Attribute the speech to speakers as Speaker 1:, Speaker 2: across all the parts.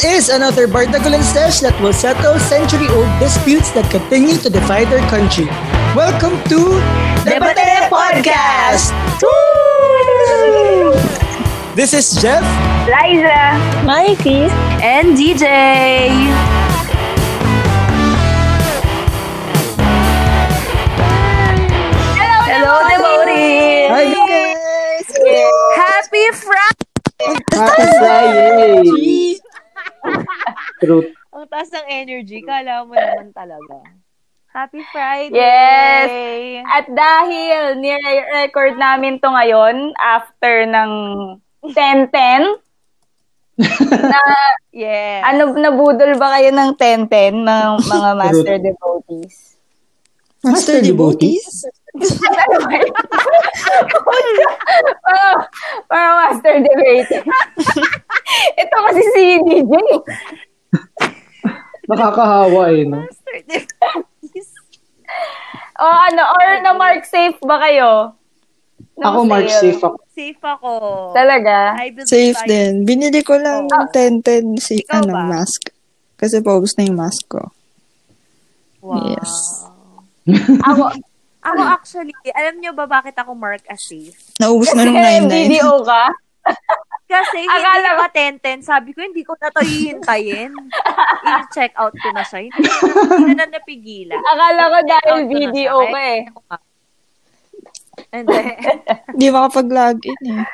Speaker 1: is another Bardagulan Sesh that will settle century-old disputes that continue to divide our country. Welcome to
Speaker 2: Debate Podcast!
Speaker 1: This is Jeff,
Speaker 2: Liza,
Speaker 3: Mikey,
Speaker 2: and DJ. Hello, devotees!
Speaker 1: Hi guys!
Speaker 2: Happy Friday!
Speaker 4: Happy Friday! Truth.
Speaker 3: ang taas ng energy, kala mo naman talaga. Happy Friday!
Speaker 2: Yes! At dahil nire-record namin to ngayon after ng 10-10, na,
Speaker 3: Yes.
Speaker 2: nabudol ba kayo ng 10-10 ng mga master devotees?
Speaker 1: Master Devotees?
Speaker 2: Para master debate. Ito kasi si DJ.
Speaker 4: Nakakahawa no?
Speaker 3: Master Devotees.
Speaker 2: Or na-mark safe ba kayo?
Speaker 4: Ako mark safe ako.
Speaker 3: Safe ako.
Speaker 2: Talaga?
Speaker 3: I believe
Speaker 5: Safe
Speaker 3: I-
Speaker 5: din. Binili ko lang ng 10-10 si
Speaker 3: Ikaw ba?
Speaker 5: mask. Kasi paubos na yung mask ko.
Speaker 3: Wow.
Speaker 5: Yes.
Speaker 3: Ako actually, alam niyo ba bakit ako mark as safe?
Speaker 5: Naubos na nung
Speaker 2: Kasi
Speaker 5: 9-9.
Speaker 2: video ka?
Speaker 3: Kasi
Speaker 2: Akala
Speaker 3: hindi ba 10-10, sabi ko, hindi ko na ito hihintayin. I-check out ko na siya. Hindi na napigilan.
Speaker 2: Akala ko dahil
Speaker 3: Check out ko na
Speaker 2: video
Speaker 3: siya.
Speaker 2: ka eh.
Speaker 3: And then,
Speaker 5: Hindi makapag-login eh.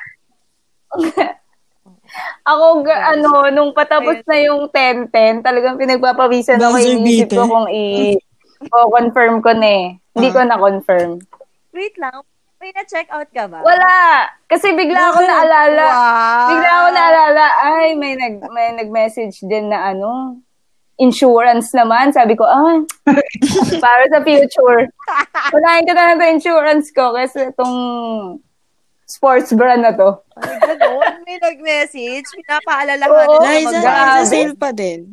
Speaker 2: Ako, nung patapos na yung 10-10, talagang pinagpapawisan ako,
Speaker 5: Buzzer
Speaker 2: inisip ko
Speaker 5: beater.
Speaker 2: kung confirm ko na eh. Hindi ko na-confirm.
Speaker 3: wait lang. May na-check out ka ba?
Speaker 2: Wala! Kasi bigla ako
Speaker 5: Bakit?
Speaker 2: naalala.
Speaker 3: Wow.
Speaker 2: Bigla ako naalala, ay, may nag-message din na insurance naman. Sabi ko, para sa future. Unahin ko na lang ito insurance ko kasi itong sports brand na to.
Speaker 3: Ay, gano'n. May nag-message. Pinapaalalahanan
Speaker 2: Oo.
Speaker 3: na
Speaker 5: Liza,
Speaker 2: mag-aaral.
Speaker 5: sa sale pa din.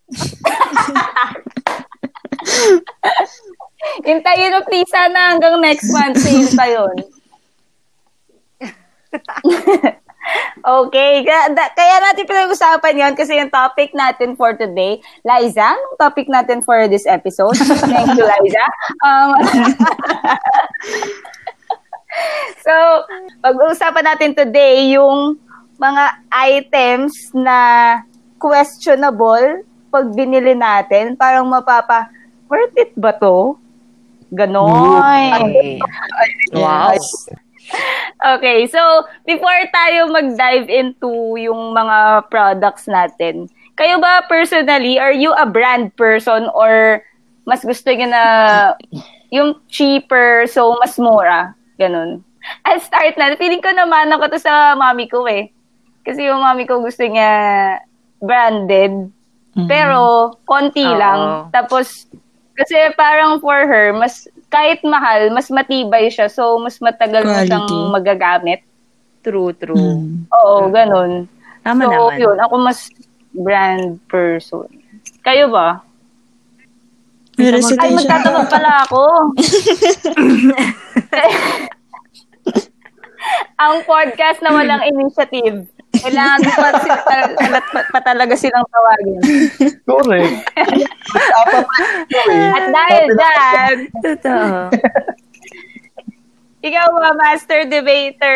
Speaker 2: Hintayin mo please sana hanggang next month. Sale pa yun. Okay. Kaya natin pinag-usapan yun kasi yung topic natin for today. Liza, anong topic natin for this episode? Thank you, Liza. So, pag-uusapan natin today yung mga items na questionable pag binili natin. Parang worth it ba to? Ganon.
Speaker 3: Okay. Wow.
Speaker 2: Okay, so before tayo mag-dive into yung mga products natin, kayo ba personally, are you a brand person or mas gusto nyo na yung cheaper so mas mura? Ganon. I'll start na. Feeling ko naman ako to sa mami ko eh. Kasi yung mami ko gusto niya branded. Pero konti lang. Tapos kasi parang for her, kahit mahal, mas matibay siya. So, mas matagal mo siyang
Speaker 5: Quality.
Speaker 2: magagamit.
Speaker 3: True.
Speaker 2: Oo, ganun.
Speaker 3: Tama
Speaker 2: So,
Speaker 3: naman.
Speaker 2: yun. Ako mas brand person. Kayo ba?
Speaker 5: May
Speaker 2: Ay,
Speaker 5: recitation.
Speaker 2: magtatanong pala ako. Ang podcast na walang initiative. Kailangan pa talaga silang tawagin.
Speaker 4: Correct.
Speaker 2: At dahil dyan,
Speaker 3: Totoo.
Speaker 2: ikaw ba, master debater,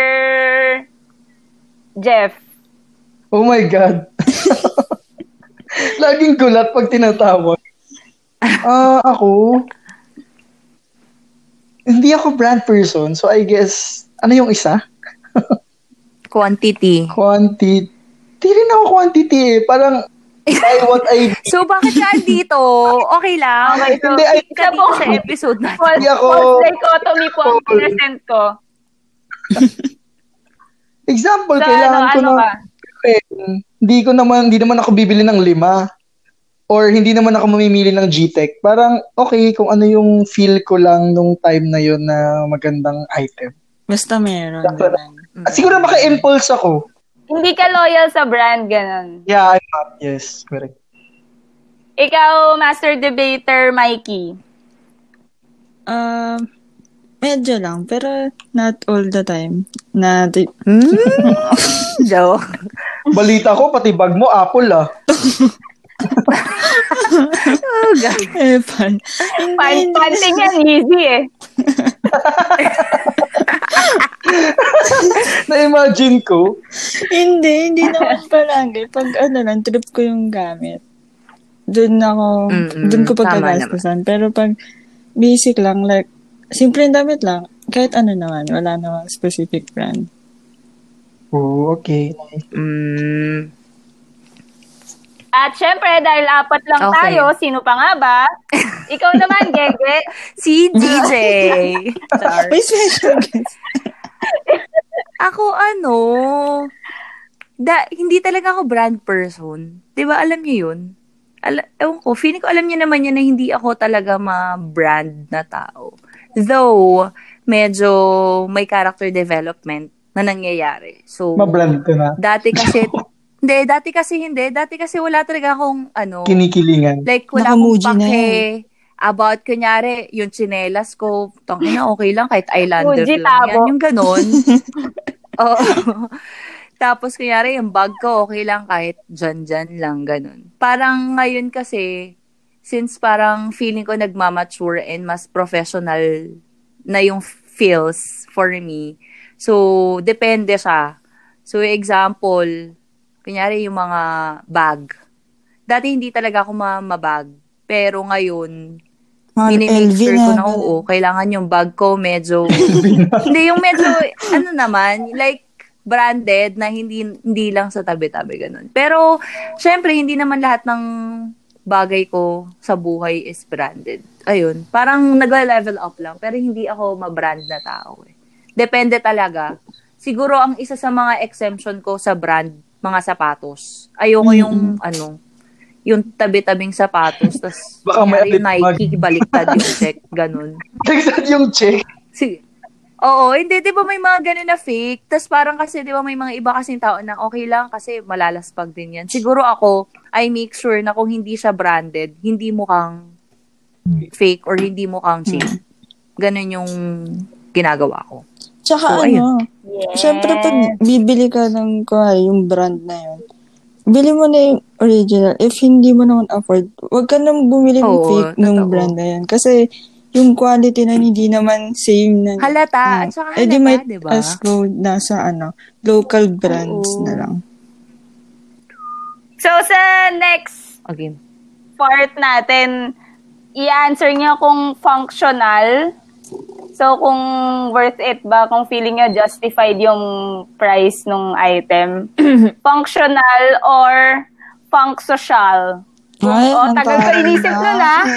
Speaker 2: Jeff?
Speaker 4: Oh my God. Laging gulat pag tinatawag. Ako, hindi ako brand person, so I guess, ano yung isa?
Speaker 3: Quantity.
Speaker 4: Quantity. Di rin ako quantity eh. Parang, buy what I...
Speaker 3: So, bakit ka dito? Okay lang.
Speaker 2: Okay, so,
Speaker 4: Hindi, ay-
Speaker 3: Ka dito sa episode na.
Speaker 4: Hindi ako...
Speaker 2: False dichotomy po ang present ko.
Speaker 4: Example,
Speaker 2: So,
Speaker 4: kailangan ko
Speaker 2: ano
Speaker 4: na...
Speaker 2: ba?
Speaker 4: Hindi naman ako bibili ng 5. Or hindi naman ako mamimili ng G-Tech. Parang, okay, kung ano yung feel ko lang nung time na yun na magandang item.
Speaker 5: Basta meron.
Speaker 4: Siguro maka-impulse ako.
Speaker 2: Hindi ka loyal sa brand, ganun.
Speaker 4: Yeah, I'm not. Yes, correct.
Speaker 2: Ikaw, master debater, Mikey.
Speaker 5: Medyo lang, pero not all the time.
Speaker 3: Joke.
Speaker 4: Balita ko, pati bag mo, Apple ah.
Speaker 3: Oh, God.
Speaker 5: Epan.
Speaker 2: Panting yan, easy eh.
Speaker 4: Na-imagine ko.
Speaker 5: Hindi naman palagi. Pag lang, trip ko yung gamit. Doon ko
Speaker 3: Tama
Speaker 5: pagkagastusan. Pero pag basic lang, like, simple damit lang, kahit naman, wala namang specific brand.
Speaker 4: Oh, okay.
Speaker 2: At syempre, dahil 4 lang
Speaker 3: Okay.
Speaker 2: tayo, sino pa nga ba? Ikaw naman, Gege.
Speaker 3: Si DJ. Char.
Speaker 5: May special guest.
Speaker 3: Ako hindi talaga ako brand person. 'Di ba alam niyo 'yun? Ewan ko, feeling ko alam niyo naman yan na hindi ako talaga ma-brand na tao. Though, medyo may character development na nangyayari. So,
Speaker 4: Ma-brand ka na.
Speaker 3: dati kasi hindi. Dati kasi wala talaga akong
Speaker 4: Kinikilingan.
Speaker 3: like wala akong
Speaker 5: Naka-Muji na
Speaker 3: pake about kunyari yung tsinelas ko, tangina okay lang kahit eyeliner
Speaker 2: Muji
Speaker 3: lang
Speaker 2: tabo.
Speaker 3: yan. Yung ganon. Oo. Tapos kunyari yung bag ko okay lang kahit dyan lang ganon. Parang ngayon kasi since parang feeling ko nagmamature and mas professional na yung feels for me. So depende siya. So example, kunyari yung mga bag. Dati hindi talaga ako mabag. Pero ngayon,
Speaker 5: LV
Speaker 3: sure ko na,
Speaker 5: na.
Speaker 3: kailangan yung bag ko medyo, hindi, yung medyo, like, branded na hindi lang sa tabi-tabi, ganun. Pero, syempre, hindi naman lahat ng bagay ko sa buhay is branded. Ayun, parang nag-level up lang. Pero hindi ako ma-brand na tao. Depende talaga. Siguro, ang isa sa mga exemption ko sa brand, mga sapatos. Ayoko yung, yung tabi-tabing sapatos, tas
Speaker 4: Baka may
Speaker 3: yung Nike, baliktad yung check, ganun.
Speaker 4: Baliktad yung check.
Speaker 3: Oo, hindi, di ba may mga ganun na fake? Tas parang kasi, di ba may mga iba kasing tao na okay lang kasi malalaspag din yan. Siguro ako, I make sure na kung hindi siya branded, hindi mukhang fake or hindi mukhang cheap. Ganun yung ginagawa ko.
Speaker 5: Tsaka
Speaker 3: So, ayun.
Speaker 5: syempre pag bibili ka ng yung brand na yun, bili mo na yung original. If hindi mo naman afford, wag ka nang bumili ng fake ng
Speaker 3: totoo.
Speaker 5: brand na yan. Kasi yung quality na hindi naman same na.
Speaker 3: Halata. At saka
Speaker 5: di
Speaker 3: halata,
Speaker 5: might
Speaker 3: diba?
Speaker 5: as go nasa local brands na lang.
Speaker 2: So, sa next
Speaker 3: Okay.
Speaker 2: part natin, i-answer niya kung functional. So, kung worth it ba, kung feeling niya justified yung price ng item. Functional or funk social.
Speaker 5: Ay, ang
Speaker 2: Tagal ko
Speaker 5: taray
Speaker 2: inisip
Speaker 5: na.
Speaker 2: nun, ha?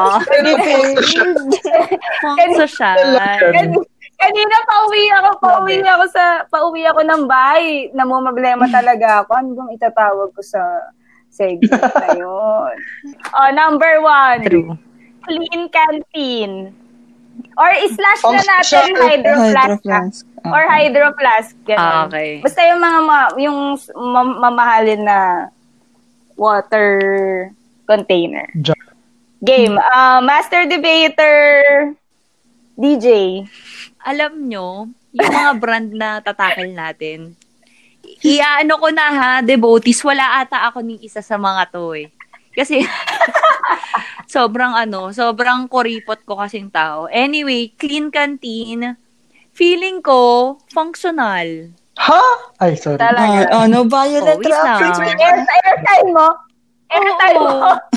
Speaker 3: Social.
Speaker 2: Kanina pauwi ako ng bahay. Namumblema talaga ako. Ano bang itatawag ko sa segment na yun? Number 1.
Speaker 3: True.
Speaker 2: Clean canteen. Or i-slash na natin hydro flask. Or hydro flask. Ganun.
Speaker 3: Okay.
Speaker 2: Basta yung mga mamahalin na water container. Game. Master Debater DJ.
Speaker 3: Alam nyo, yung mga brand na tatakal natin, iaano ko na ha, devotees, wala ata ako ni isa sa mga to eh. Kasi, sobrang kuripot ko kasing tao. Anyway, clean canteen, feeling ko, functional.
Speaker 4: Ha? Ay, sorry.
Speaker 2: Talaga.
Speaker 5: No violet
Speaker 3: Wait lang.
Speaker 5: traffic.
Speaker 2: Airtime mo? Airtime mo?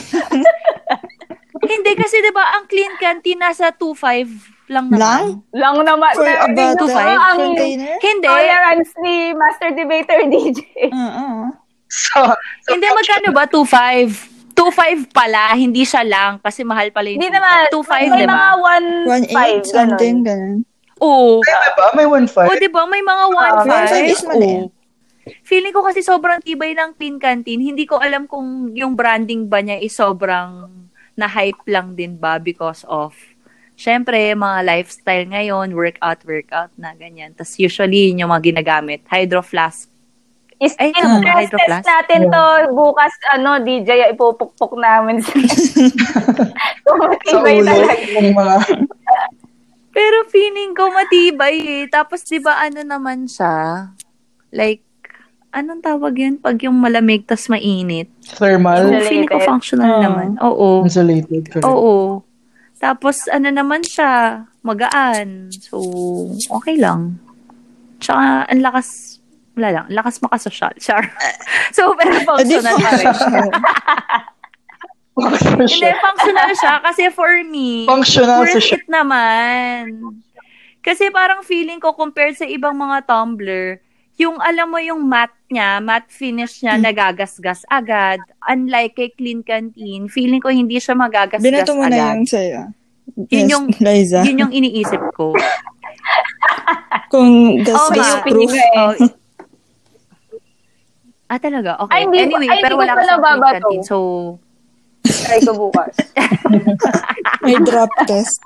Speaker 3: Hindi kasi 'di ba ang clean canteen nasa 2.5 lang naman.
Speaker 2: Lang naman.
Speaker 5: For a bottle
Speaker 2: ang
Speaker 5: container?
Speaker 3: Hindi.
Speaker 2: tolerance ni Master Debater DJ.
Speaker 3: Hindi magkano ba 2.5? 2.5 pala, hindi siya lang kasi mahal pala yung
Speaker 2: Hindi naman.
Speaker 3: 2.5,
Speaker 2: May
Speaker 3: di
Speaker 2: mga
Speaker 3: ba?
Speaker 5: 1.8
Speaker 2: 1.5.
Speaker 5: something, ganun.
Speaker 3: Oo.
Speaker 4: Ay, ba? May 1.5?
Speaker 3: O, di ba? May mga
Speaker 5: 1.5 is
Speaker 3: 1.5.
Speaker 5: mali.
Speaker 3: Oo. Feeling ko kasi sobrang tibay ng clean canteen. Hindi ko alam kung yung branding ba niya is sobrang na-hype lang din ba because of, syempre, mga lifestyle ngayon, workout na ganyan. Tapos usually, yun yung mga ginagamit. Hydro flask.
Speaker 2: Stress test natin to bukas, DJ, ipupukpok namin sa kung matibay
Speaker 4: ulo
Speaker 2: talaga.
Speaker 4: ng mga...
Speaker 3: Pero feeling ko matibay eh. Tapos, di ba, naman siya? Like, anong tawag yun? Pag yung malamig tas mainit.
Speaker 4: Thermal.
Speaker 3: So, feeling ko functional naman. Oo.
Speaker 4: Insulated. Correct.
Speaker 3: Oo. Tapos, ano naman siya, magaan. So, okay lang. Tsaka, ang lakas, wala lang, ang lakas makasosyal. Char. So, pero functional pa rin siya. Hindi, functional siya kasi for me,
Speaker 4: Functional
Speaker 3: worth
Speaker 4: siya.
Speaker 3: it naman. Kasi parang feeling ko compared sa ibang mga tumbler, yung alam mo yung matte niya, matte finish niya, nagagasgas agad. Unlike kay Clean Canteen, feeling ko hindi siya magagasgas
Speaker 5: Binato mo na
Speaker 3: agad.
Speaker 5: yung sa'yo.
Speaker 3: Yun
Speaker 5: Yes,
Speaker 3: yung,
Speaker 5: Liza.
Speaker 3: yun yung iniisip ko.
Speaker 5: Kung
Speaker 3: Oo
Speaker 5: gas
Speaker 3: nga.
Speaker 5: proof.
Speaker 3: Oh. Talaga? Okay.
Speaker 2: Ay, hindi ko-
Speaker 3: Anyway,
Speaker 2: ay,
Speaker 3: pero
Speaker 2: hindi
Speaker 3: wala
Speaker 2: ko
Speaker 3: ka sa
Speaker 2: pala
Speaker 3: Clean
Speaker 2: babato.
Speaker 3: Canteen. So,
Speaker 2: Try ko bukas.
Speaker 5: May drop test.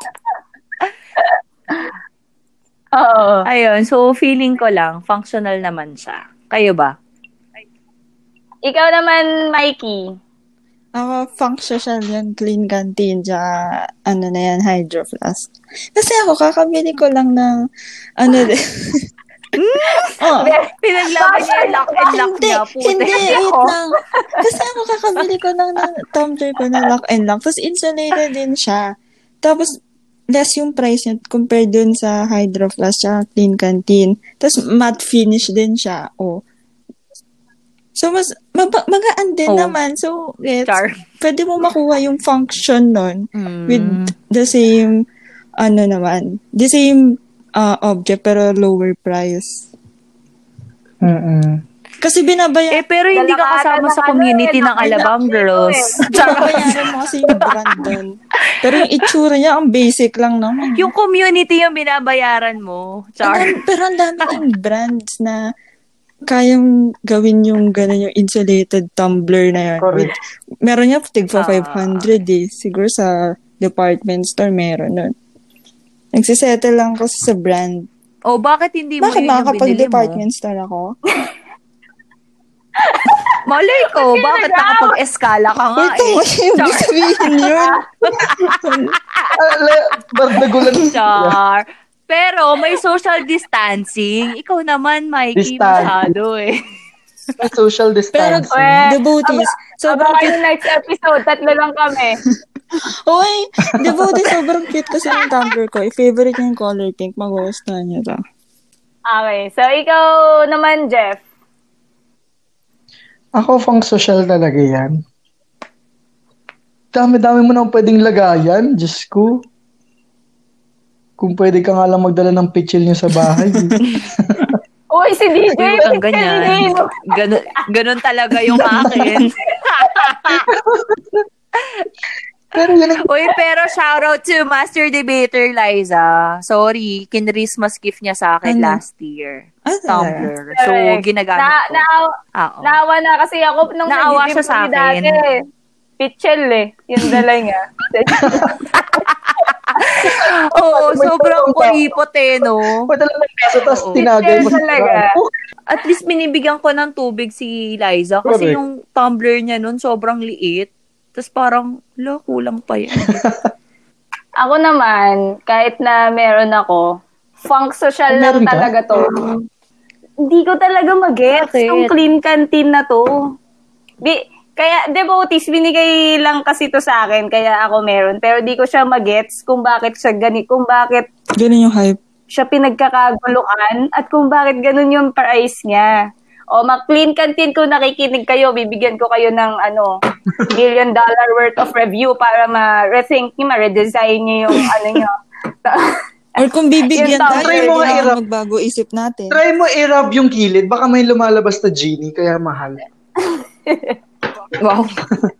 Speaker 2: Oo.
Speaker 3: ayun. So, feeling ko lang, functional naman siya. Kayo ba?
Speaker 2: Ikaw naman, Mikey.
Speaker 5: Ako, functional yan, Clean Canteen, tsaka, ano na yan, Hydro Flask. Kasi ako, kakabili ko lang ng, ano din. Oh,
Speaker 3: Pinaglaban niya yung lock and lock niya.
Speaker 5: hindi, wait lang. Kasi ako, kakabili ko lang ng tumbler ko na lock and lock. Tapos, insulated din siya. Tapos, less yung price niya compared dun sa Hydro Flask tsaka Clean Canteen. Tapos, matte finish din siya. Oh. So, mas, magaan din
Speaker 3: Oh.
Speaker 5: naman. So,
Speaker 3: Char.
Speaker 5: pwede mo makuha yung function nun with
Speaker 3: Mm.
Speaker 5: the same, ano naman, the same object pero lower price.
Speaker 4: Mm-mm.
Speaker 5: Kasi binabayaran
Speaker 3: Pero hindi ka kasama sa community ng Alabang Girls.
Speaker 5: binabayaran mo kasi yung brand nun. Pero yung itsura niya, ang basic lang naman.
Speaker 3: Yung community yung binabayaran mo. Char.
Speaker 5: Pero ang dami ng brands na kayang gawin yung gano'n yung insulated tumbler na yun.
Speaker 4: Correct.
Speaker 5: Meron niya tigpa 500 eh. Siguro sa department store meron nun. Nagsisettle lang kasi sa brand.
Speaker 3: Bakit hindi mo
Speaker 5: Bakit
Speaker 3: yun yung binili mo?
Speaker 5: makakapag-department store ako?
Speaker 3: Malay ko, bakit nakapag-escala ka nga
Speaker 5: Ito, ibig sabihin yun.
Speaker 4: Bardagulan.
Speaker 3: Char. Pero may social distancing. Ikaw naman, Mikey,
Speaker 4: Distance.
Speaker 3: masyado eh.
Speaker 4: May social
Speaker 5: Pero,
Speaker 4: distancing.
Speaker 5: devotees, sobrang
Speaker 2: Abangan
Speaker 5: cute.
Speaker 2: yung next episode. 3 lang kami.
Speaker 5: Oy, devotees, sobrang cute kasi yung tumbler ko. I-favorite niya yung color pink. Magugustuhan niya to.
Speaker 2: Okay. So, ikaw naman, Jeff.
Speaker 4: Ako, pang social talaga yan. Dami-dami mo nang pwedeng lagayan. Diyos ko. Kung pwede ka nga lang magdala ng pitchil niyo sa bahay.
Speaker 2: Uy, si DJ.
Speaker 3: Ang ganyan. Ganun talaga yung akin.
Speaker 4: Pero yun ang
Speaker 3: Pero shoutout to Master Debater Liza. Sorry, kinrismas gift niya sa akin
Speaker 5: Ano?
Speaker 3: last year.
Speaker 5: Tumbler.
Speaker 3: Tumbler. So, ginagamit ko. Oo.
Speaker 2: Naawa na kasi ako nung
Speaker 3: Naawa
Speaker 2: nag-gym
Speaker 3: siya sa
Speaker 2: kami dati.
Speaker 3: akin.
Speaker 2: Pitchel yung dala niya.
Speaker 3: Oo, sobrang kuripot no?
Speaker 4: padala ng peso, tapos
Speaker 3: Oo.
Speaker 4: tinagay mo sa
Speaker 2: Talaga.
Speaker 3: At least binibigyan ko ng tubig si Liza kasi
Speaker 4: Correct.
Speaker 3: yung tumbler niya nun sobrang liit. Tapos parang, kulang pa yan.
Speaker 2: Ako naman, kahit na meron ako, funk social lang
Speaker 4: Meron ka?
Speaker 2: talaga to. Hindi ko talaga mag-gets
Speaker 3: Bakit?
Speaker 2: yung Clean Canteen na to. Kaya, devotees, binigay lang kasi to sa akin, kaya ako meron. Pero di ko siya mag-gets kung bakit siya kung bakit
Speaker 5: Ganun yung hype.
Speaker 2: siya pinagkakaguluhan, at kung bakit ganun yung price niya. O, Clean Canteen, kung nakikinig kayo, bibigyan ko kayo ng $1 billion worth of review para ma-rethink nyo, ma-redesign nyo yung nyo.
Speaker 5: Or kung bibigyan
Speaker 2: Yung
Speaker 5: tayo,
Speaker 4: tumbler mo nga,
Speaker 5: kailangan
Speaker 4: Irap.
Speaker 5: magbago isip natin.
Speaker 4: Try mo i-rub yung kilid. Baka may lumalabas na genie, kaya mahal.
Speaker 3: Wow.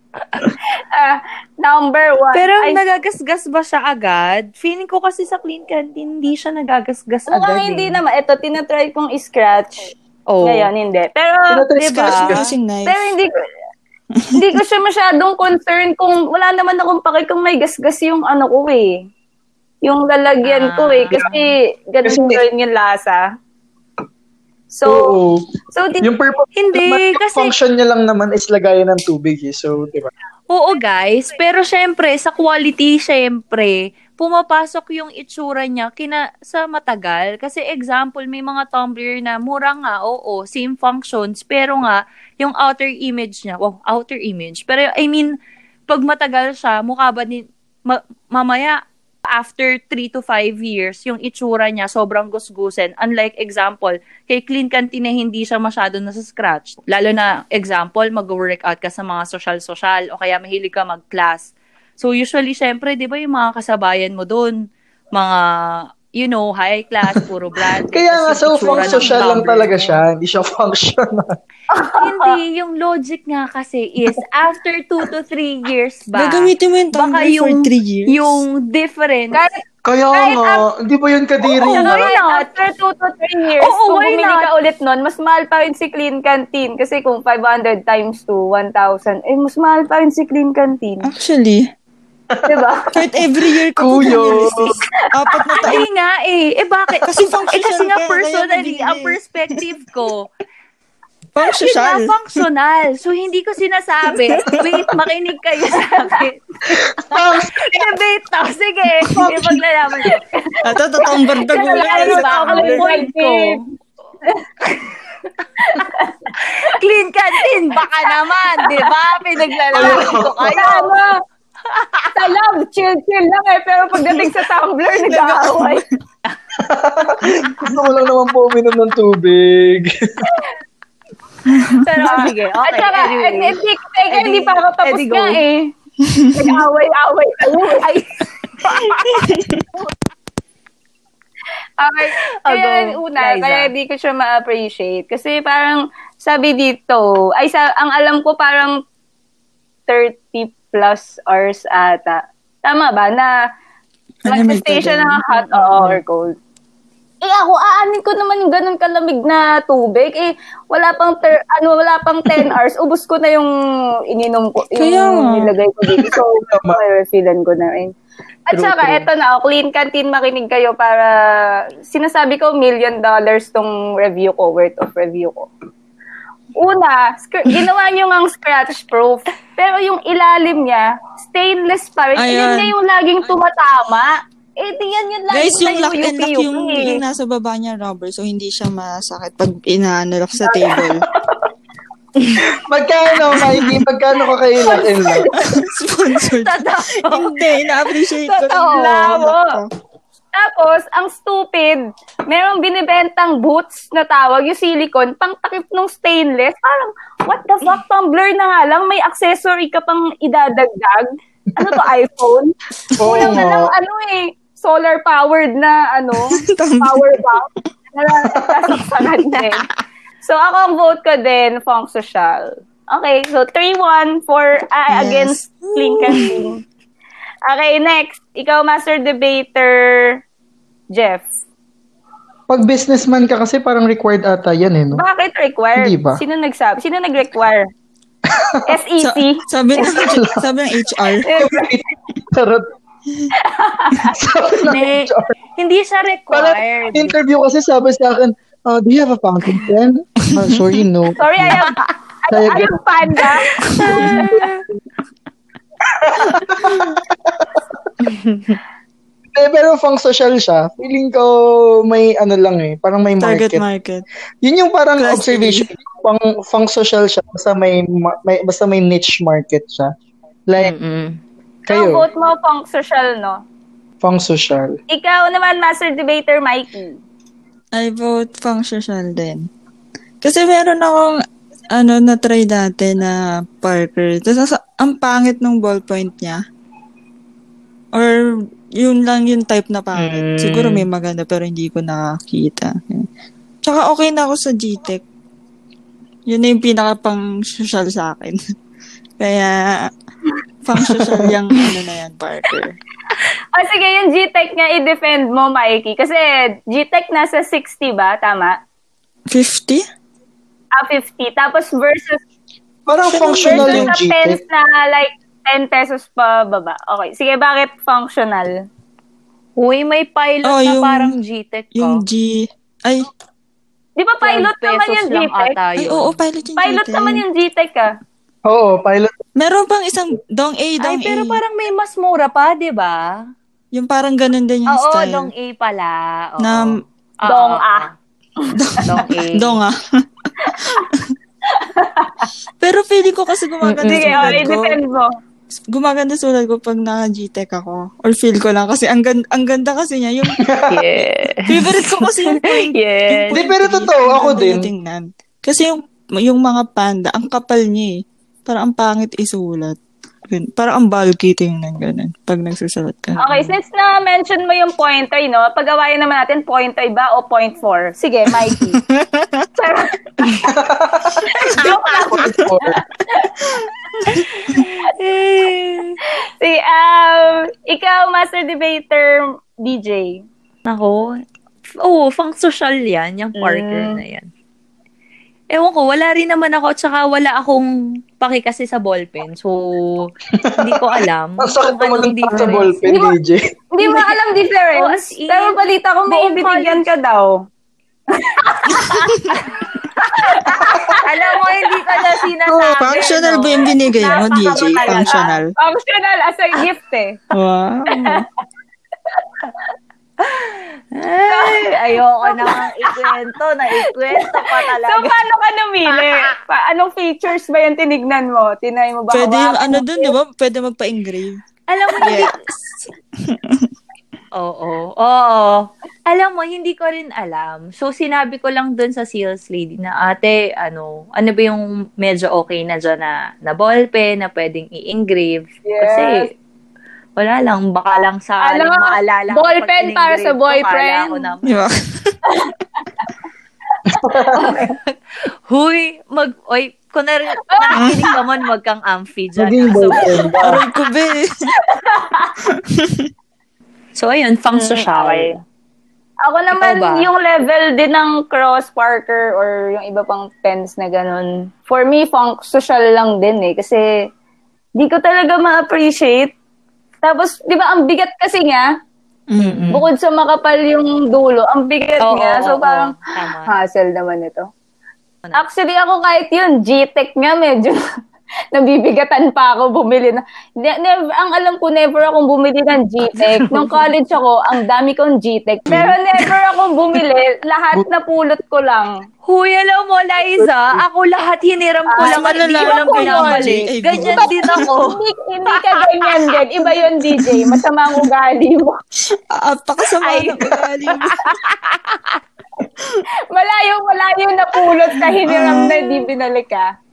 Speaker 2: Number 1.
Speaker 3: Pero nagagasgas ba siya agad? Feeling ko kasi sa Clean Canteen, hindi siya nagagasgas agad.
Speaker 2: mukhang hindi naman. Ito, tinatry kong i-scratch.
Speaker 3: Oh.
Speaker 2: Ngayon, hindi. Pero,
Speaker 4: Tinatry
Speaker 2: diba?
Speaker 5: Scratch using knife.
Speaker 2: Pero hindi ko siya masyadong concerned kung wala naman akong pake kung may gasgas yung ko eh. Yung lalagyan ko eh. Kasi ganun
Speaker 4: Kasi-
Speaker 2: rin yung lasa. So,
Speaker 4: Oo.
Speaker 2: so
Speaker 4: Yung purpose
Speaker 3: Hindi,
Speaker 4: naman, yung
Speaker 3: kasi-
Speaker 4: function niya lang naman is lagayan ng tubig eh. So, di ba?
Speaker 3: Oo, guys. Pero syempre, sa quality, syempre, pumapasok yung itsura niya sa matagal. Kasi example, may mga Tumblr na mura nga, oo, same functions, pero nga, yung outer image niya, outer image. Pero I mean, pag matagal siya, mukha ba mamaya, after 3 to 5 years, yung itsura niya sobrang gusgusen. Unlike example, kay Clean Canteen na hindi siya masyado nasa-scratch. Lalo na example, mag-workout ka sa mga social-social o kaya mahilig ka mag-class. So usually, syempre, di ba yung mga kasabayan mo doon, mga, high class, puro brand.
Speaker 4: Kaya nga, so social lang talaga siya. Hindi siya functional.
Speaker 3: Hindi, yung logic nga kasi is, after 2 to 3 years ba,
Speaker 5: gagamitin mo yung Tumblr for 3 years?
Speaker 3: Yung difference,
Speaker 4: Kaya nga, hindi ba yun kadiri?
Speaker 2: After 2 to 3 years, kung bumili ka ulit nun, mas mahal pa rin si Clean Canteen. Kasi kung 500 times 2, 1,000, mas mahal pa rin si Clean Canteen.
Speaker 5: Actually,
Speaker 2: diba?
Speaker 5: kahit every year ko apat na tayo.
Speaker 3: Ay nga bakit?
Speaker 5: Kasi functional
Speaker 3: kasi nga
Speaker 5: ka,
Speaker 3: personally,
Speaker 5: kaya
Speaker 3: ang perspective ko,
Speaker 5: functional.
Speaker 3: Functional. So, hindi ko sinasabi. Wait, makinig kayo sa akin. Debate to. Sige, ipaglalaman ko.
Speaker 5: Ito, totoong bardag mo.
Speaker 3: Ang point ko. Clean Canteen, baka naman, di ba? Pinaglalaman ko kayo.
Speaker 2: Sa love, chill lang pero pagdating sa Tumblr, nag-aaway.
Speaker 4: Gusto ko lang naman po uminom ng tubig.
Speaker 3: Pero sige, okay.
Speaker 2: At saka, hindi pa ako tapos nga nag-aaway kayo. Okay. Kaya hindi ko siya ma-appreciate. Kasi parang, sabi dito, ang alam ko parang 30 plus hours ata. Tama ba? Na mag-stay siya ng hot or cold. Ako, aanin ko naman yung ganun kalamig na tubig. Wala pang 10 hours. Ubus ko na yung ininom ko. Yung nilagay ko dito. So, refillan ko na rin. At saka, eto na, Clean Canteen, makinig kayo para, sinasabi ko, $1 million tong review ko, worth of review ko. Una, ginawa nyo ngang scratch-proof. Pero yung ilalim niya, stainless pa rin. Yun na yung laging tumatama. Yan yung laging
Speaker 5: guys, yung lock and lock yung nasa baba niya rubber, so hindi siya masakit pag inaanalock sa table.
Speaker 4: Magkano, Mikey? Magkano ka kayo lock and lock?
Speaker 5: Sponsored. Hindi, na-appreciate ko.
Speaker 2: Tapos, ang stupid, merong binibentang boots na tawag, yung silicone, pang takip ng stainless. Parang, what the fuck, Tumblr na nga lang, may accessory ka pang idadagdag. Ano to, iPhone? Kulang na lang, solar-powered na, power bank. Nasaksakan din. So, ako ang vote ko din, Fong Social. Okay, so 3-1 for against Clean Canteen. Okay, next. Ikaw, Master Debater, Jeff.
Speaker 4: Pag businessman ka kasi parang required ata yan no?
Speaker 2: Bakit required?
Speaker 4: Hindi ba?
Speaker 2: Sino nagsabi? Sino nag-require? SEC?
Speaker 5: Sabi ng HR.
Speaker 4: Charot. Sabi ng HR.
Speaker 3: Hindi siya required.
Speaker 4: Parang interview kasi sabi sa akin, do you have a fountain pen? Sorry, no.
Speaker 2: Sorry, I am panda.
Speaker 4: Pero pang social siya, feeling ko may parang may market.
Speaker 5: Target market.
Speaker 4: Yun yung parang
Speaker 5: Class
Speaker 4: observation, pang social siya, basta may niche market siya. Like, kayo.
Speaker 2: Ang vote mo, pang social, no?
Speaker 4: Pang social.
Speaker 2: Ikaw naman, Master Debater, Mikey.
Speaker 5: I vote pang social din. Kasi meron akong na-try dati na Parker. Tapos, ang pangit ng ballpoint niya. Or, yun lang yung type na pangit. Siguro may maganda pero hindi ko nakakita. Tsaka okay na ako sa GTech. Yun na yung pinaka pang social sa akin. Kaya, pang social yung na yan, Parker.
Speaker 2: Sige, yung GTech nga i-defend mo, Mikey. Kasi GTech nasa 60 ba? Tama?
Speaker 5: 50?
Speaker 2: 50. Tapos versus
Speaker 4: parang functional yung
Speaker 2: GTech. Versus na like 10 pesos pa baba. Okay. Sige, bakit functional?
Speaker 3: Uy, may pilot na parang GTech ko.
Speaker 5: Yung Ay.
Speaker 2: Di ba pilot naman yung GTech?
Speaker 5: Ay, oo, pilot yung
Speaker 2: pilot
Speaker 5: GTech.
Speaker 2: naman yung GTech
Speaker 4: Oo, pilot.
Speaker 5: Meron pang isang Dong A.
Speaker 3: Pero parang may mas mura pa, di ba?
Speaker 5: Yung parang ganun din yung
Speaker 3: Oo,
Speaker 5: style.
Speaker 3: Dong A pala. Oo.
Speaker 5: Na,
Speaker 2: Dong A.
Speaker 3: Dong A.
Speaker 5: Donga. Pero feeling ko kasi gumaganda
Speaker 2: Sige,
Speaker 5: sulat ko.
Speaker 2: defend mo.
Speaker 5: Gumaganda sulat ko pag naka-GTech ako. Or feel ko lang. Kasi ang ganda kasi niya. Yung
Speaker 3: Yeah.
Speaker 5: favorite ko kasi yung point.
Speaker 3: Yes.
Speaker 4: Hindi, pero totoo, ako din.
Speaker 5: Tingnan. Kasi yung mga panda, ang kapal niya eh. Parang ang pangit isulat. Parang ang bulky tingnan ganun. Pag nagsusulat ka.
Speaker 2: Okay, since na-mention mo yung pointoy, no? Pag-awayan naman natin, pointoy ba o 0.4? Sige, Mikey. Joke lang. Sige, ikaw, Master Debater, DJ.
Speaker 3: Ako, pang social yan, yung Parker na yan. Ewan ko, wala rin naman ako, tsaka wala akong paki kasi sa ballpen. So, hindi ko alam.
Speaker 4: Ang sakit
Speaker 3: kung
Speaker 4: naman
Speaker 3: anong
Speaker 4: ng sa
Speaker 3: difference.
Speaker 4: ballpen, DJ.
Speaker 2: Hindi mo alam difference.
Speaker 3: Oh, as in,
Speaker 2: Pero balita ko may
Speaker 3: buong
Speaker 2: binigyan ka daw.
Speaker 3: Alam mo, hindi ko na sinasabi.
Speaker 5: Functional ba yung binigay mo, DJ? Functional.
Speaker 2: Functional as a gift eh.
Speaker 5: Wow.
Speaker 3: Ay, ayoko na ikwento pa talaga.
Speaker 2: So, paano ka namili? Anong features ba yung tinignan mo? Tinay mo ba?
Speaker 5: Pwede yung
Speaker 2: hawakan?
Speaker 5: ano dun, di ba? Pwede magpa-engrave.
Speaker 3: Alam mo, hindi... Oo. Alam mo, hindi ko rin alam. So, sinabi ko lang dun sa sales lady na, ate, ano ba yung medyo okay na dyan na ballpen na pwedeng i-engrave?
Speaker 2: Yes.
Speaker 3: Kasi, wala lang, baka lang sa
Speaker 2: Alam mo,
Speaker 3: maalala ko
Speaker 2: ballpen
Speaker 3: pag
Speaker 2: para sa
Speaker 3: in-engrave ko,
Speaker 2: boyfriend.
Speaker 3: kala ko na,
Speaker 5: Di ba?
Speaker 3: huy, kung nakikinig ka man, wag kang amphi dyan.
Speaker 4: Maging
Speaker 3: So,
Speaker 4: boyfriend ba?
Speaker 5: Aray ko, be.
Speaker 3: so, ayun, pang social.
Speaker 2: Okay. Ako naman,
Speaker 3: Ikaw ba?
Speaker 2: yung level din ng cross Parker or yung iba pang pens na ganun. For me, social lang din eh. Kasi, di ko talaga ma-appreciate. Tapos, di ba, ang bigat kasi niya, bukod sa makapal yung dulo, ang bigat niya. So, parang,
Speaker 3: Tama.
Speaker 2: hassle naman ito. Actually, ako kahit yun, G-Tech nga medyo nabibigatan pa ako bumili na. Never, ang alam ko, never akong bumili ng G-Tech. Nung college ako, ang dami kong G-Tech. Pero never akong bumili. Lahat na pulot ko lang.
Speaker 3: Huy, alam mo, Liza, ako lahat hiniram ko lang at hindi ko lang
Speaker 2: ko
Speaker 3: pinabalik.
Speaker 5: yun.
Speaker 3: Ganyan din ako.
Speaker 2: Hindi ka ganyan din. Iba yun, DJ. Masama ang ugali mo.
Speaker 5: Pakasama ng ugali mo.
Speaker 2: Malayo na pulot na hiniram na hindi binalik ka.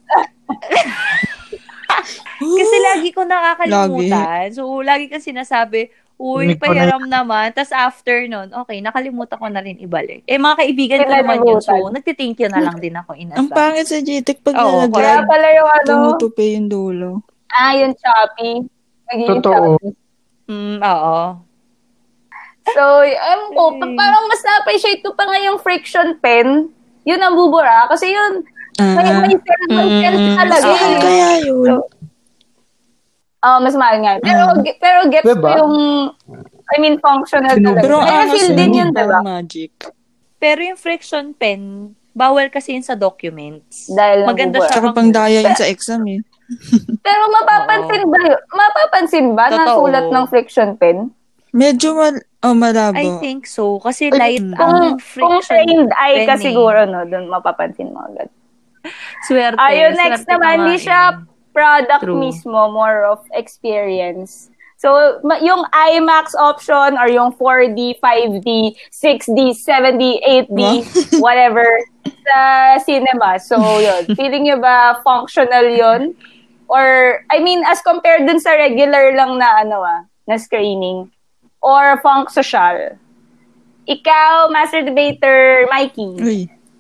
Speaker 3: Kasi lagi ko nakakalimutan. So, lagi kasi sinasabi, uy, pahiram naman. Tapos after nun, okay, nakalimutan ko na rin ibalik. Mga kaibigan ko naman yun. So, nagtithank you na lang din ako in
Speaker 5: Ang
Speaker 3: advance.
Speaker 5: pangit sa GTEC pag
Speaker 2: Kaya
Speaker 5: nalaglag.
Speaker 2: pala yung
Speaker 5: Tumutupi yung dulo.
Speaker 2: yung Shopee. Naging
Speaker 4: Totoo.
Speaker 2: Shopee.
Speaker 3: Oo.
Speaker 2: So, ewan ko, parang mas na-appreciate ko pa nga yung friction pen. Yun ang bubura. Kasi yun, may sense talaga.
Speaker 5: Saan kaya yun?
Speaker 2: Mas mahal nga. Pero gets ko
Speaker 4: Diba?
Speaker 2: yung, functional talaga.
Speaker 5: Pero
Speaker 2: Kaya feel din yun, diba?
Speaker 5: magic.
Speaker 3: Pero yung friction pen, bawal kasi yun sa documents.
Speaker 2: Dahil
Speaker 3: maganda siya.
Speaker 5: Tsaka pang daya yun sa exam eh.
Speaker 2: Pero mapapansin ba yun? Mapapansin ba na
Speaker 3: Totoo.
Speaker 2: sulat ng friction pen?
Speaker 5: Medyo malabo.
Speaker 3: I think so. Kasi light
Speaker 2: Kung
Speaker 3: ang friction
Speaker 2: trained eye ka
Speaker 3: pen eh.
Speaker 2: siguro, no? Doon mapapansin mo agad.
Speaker 3: Swerte.
Speaker 2: Ayun, next
Speaker 3: Swerte
Speaker 2: naman,
Speaker 3: ka
Speaker 2: hindi
Speaker 3: nga
Speaker 2: siya
Speaker 3: eh.
Speaker 2: product
Speaker 3: True.
Speaker 2: mismo, more of experience. So, yung IMAX option or yung 4D, 5D, 6D, 7D, 8D, whatever, sa cinema. So, yun. Feeling nyo ba functional yun? Or, as compared dun sa regular lang na, na screening? Or social? Ikaw, Master Debater, Mikey.
Speaker 5: Uy.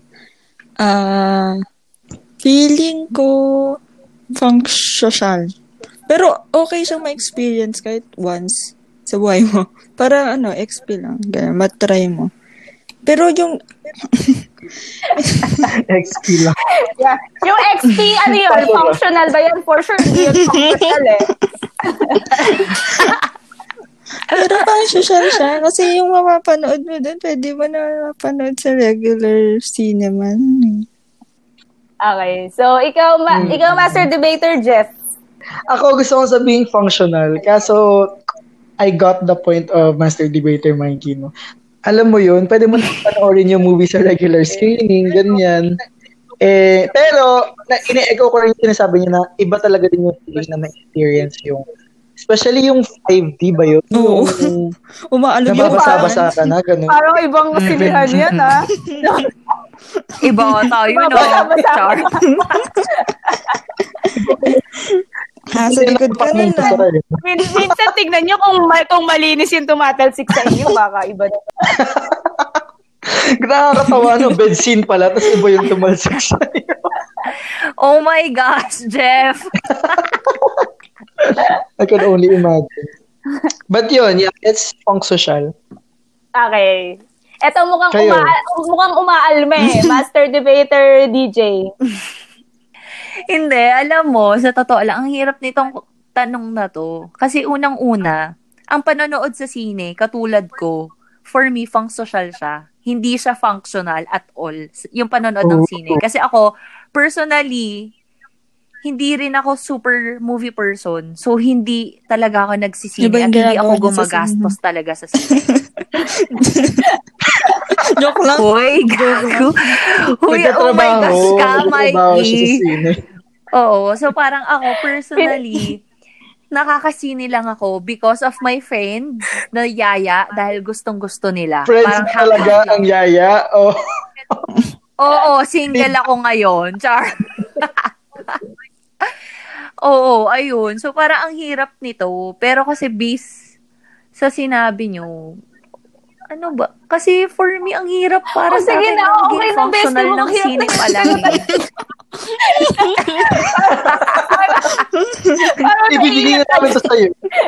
Speaker 5: Feeling ko social. Pero okay siyang ma-experience kahit once sa buhay mo. Para XP lang. Ganyan, matry mo. Pero yung
Speaker 4: XP lang.
Speaker 2: Yeah. Yung XP, yun? Functional ba yan? For sure, hindi yun functional eh.
Speaker 5: pero pang social siya. Kasi yung mapapanood mo dun, pwede mo na mapanood sa regular cinema.
Speaker 2: Okay. So, ikaw, Master Debater, Jeff.
Speaker 4: Ako gusto kong sabihin functional. Kaso, I got the point of Master Debater Mikey, no? Alam mo yun, pwede mo na panoorin yung movie sa regular screening, ganyan. Pero, ine-echo ko rin yung sinasabi niya na iba talaga din yung feeling na ma-experience yung, especially yung 5D ba yun?
Speaker 5: Oo. Umaalog yung
Speaker 4: nababasa-basa ka na, ganun.
Speaker 2: Parang ibang kasilihan yan, ha?
Speaker 3: Iba tayo, no? Char.
Speaker 5: Sa likod ka na lang.
Speaker 2: Minsan tignan nyo kung malinis yung tumatalsik sa inyo, baka iba na.
Speaker 4: Nakakatawa, no? Bed scene pala, tapos iba yung tumalsik sa'yo.
Speaker 3: Oh my gosh, Jeff!
Speaker 4: I can only imagine. But yun, yeah, it's funk social.
Speaker 2: Okay. Eto mukhang
Speaker 4: Kayo.
Speaker 2: mukhang umaalme, Master Debater DJ.
Speaker 3: Hindi, alam mo, sa totoo lang, ang hirap nitong tanong na to. Kasi unang-una, ang panonood sa sine, katulad ko, for me, funk social siya. Hindi siya functional at all, yung panonood ng sine. Kasi ako, personally, hindi rin ako super movie person. So, hindi talaga ako nagsisine at hindi ako gumagastos talaga sa sine.
Speaker 5: Joke lang.
Speaker 3: Hoy, gago. Hoy, oh my gosh ka, Mikey. Oo, so parang ako, personally, nakakasine lang ako because of my friends na yaya dahil gustong-gusto nila.
Speaker 4: Friends
Speaker 3: parang
Speaker 4: talaga ang yaya? Oh.
Speaker 3: Oo, single ako ngayon. Char. Oo, ayun. So, parang ang hirap nito. Pero kasi based sa sinabi nyo, ano ba? Kasi for me, ang hirap para sa akin maging functional ng sine pa lang.
Speaker 4: Ibibigay na namin ito sa'yo.